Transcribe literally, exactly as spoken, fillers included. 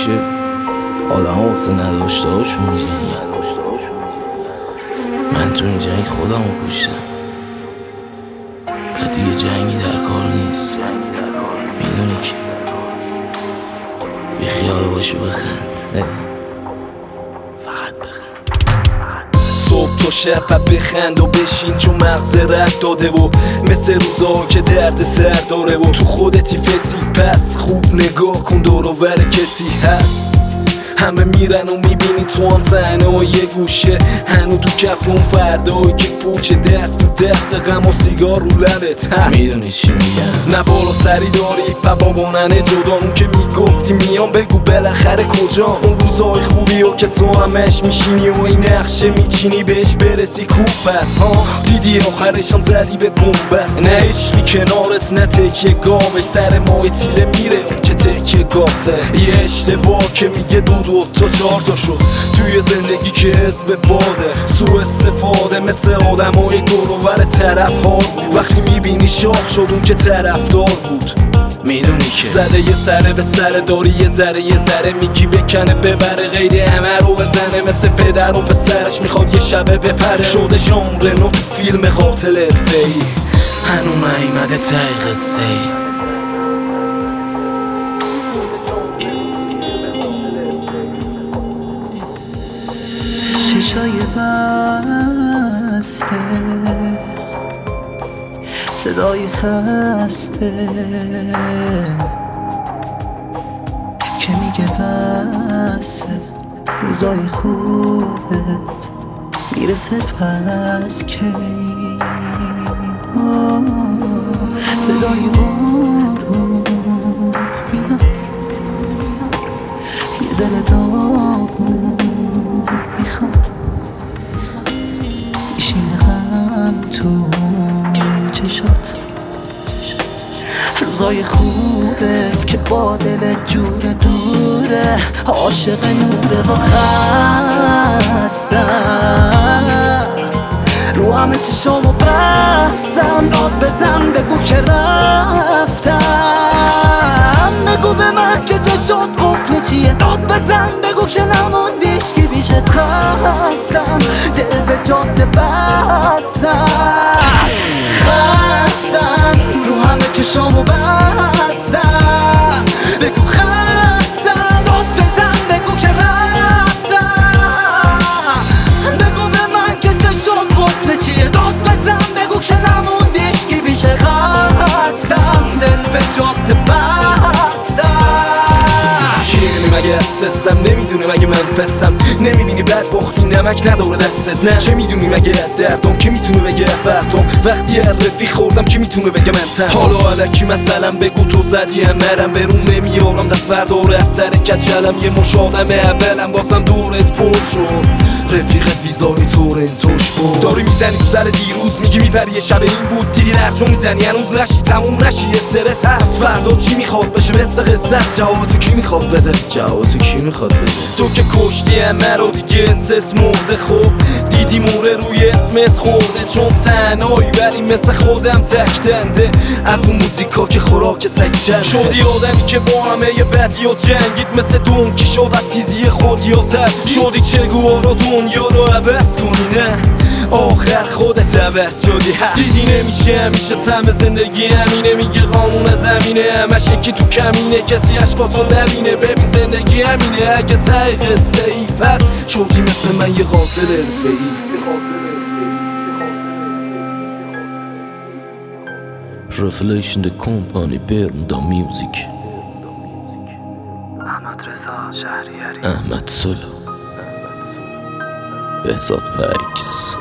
همیشه آدم ها واسه نداشته هاشون میجنگن. من تو این جنگ خودم رو کشتم و دیگه جنگی در کار نیست. میدونی که بی خیال باشی بخند، فقط بخند. صبح تا شب بخند و بشین چون مغز رد داده و مثل روزا که درد سر داره و تو خودتی فسی. پس خوب نگاه کن دور و ور کسی هست. همه میرن و میبینی تو هم صحنه و یه گوشه هنو تو کف اون فردایی که پوچه دست تو دست غم و سیگار رو لبت. میدونی چی میگم؟ نه بالا سری داری و باباننه جدا. اون که میگفتی میام بگو بالاخره کجا. اون روزای خوبی و که تو همش میشینی و این نقشه میچینی بهش برسی خوب. پس ها دیدی آخرش هم زدی به بومبست. نه عشقی کنارت نه تکیه گاوش سر ماه تیره میره اون که تکیه گاته. یه اشتباه که میگه دو دو تا چهار تا شد توی زندگی که حزب باده. سو استفاده مثل آدم های دور و ور طرف ها بود. وقتی میبینی شاخ شد اون که طرفدار بود. میدونی که زده یه سره به سر داری یه ذره یه ذره میگی بکنه ببره غیر همه رو بزنه. مثل پدر و پسرش میخواد یه شبه بپره. شده ژانر نو تو فیلم قاتل حرفه‌ای. هنو نیومده ته قصه ای. چشای بسته صدای خسته که میگه بسه روزای خوبت میرسه پس کی. صدای آروم میاد یه دل داغون میخواد میشینه هم تو چشات. روزای خوبه که با دل جور دوره عاشق نوره و خستم. رو همه چشامو بستم داد بزن بگو که رفتم. بگو به من که چشات قفل چیه. داد بزن بگو که نموندیش که بیشت خستم. دل به جاده بستم خستم. رو همه چشامو بستم بگو خستم. داد بزن بگو که رفتم. بگو به من که چشات قفل چیه. داد بزن بگو که نموندیش که بیشه خستم. دل به جاده مگه استرسم نمیدونه مگه من فسم. نمیبینی بدبختی نمک نداره دستت. نه چه میدونی مگه دردم که میتونه بگه فردم. وقتی هر رفی خوردم که میتونه بگه من تن. حالا علکی مثلا بگو تو زدی مرم برون نمیارم دست فرداره از سر کچلم. یه مش آدم اولم بازم دورت پر شد. رفیقت ویزای تورنتوش بود. داری میزنی تو سر دیروز میگی میپری یه شب این بود. دیدی درجو میزنی هنوز نشی تموم نشی استرس هست. فردا چی میخواد بشه مثل قصه. جواب تو کی میخواد بده؟ جواب تو کی میخواد بده؟ تو که کشتی همه رو دیگه اسس مرده. خوب دیدی موره روی اسمت خورده. چون تنهایی ولی مثل خودم تک دنده. از اون موزیکا که خوراک سگ چنده. شدی آدمی که با همه یه بدی و جنگید. مثل دونکی شد از تیزی خودی و ترسی. شدی چگوارا دنیا رو عوض کنی. نه آخر خودت عوض شدی. دیدی نمیشه همیشه تم زندگی همینه. میگه قانون زمینه همش یکی تو کمینه. کسی عشقاتو نبینه. ببین زندگی همینه. اگه ته قصه ای پس شدی مثل من یه قاتل حرفه‌ای. Revelation the company Bermuda Music. احمد رضا شهریاری. احمد سلو بهزاد پکس.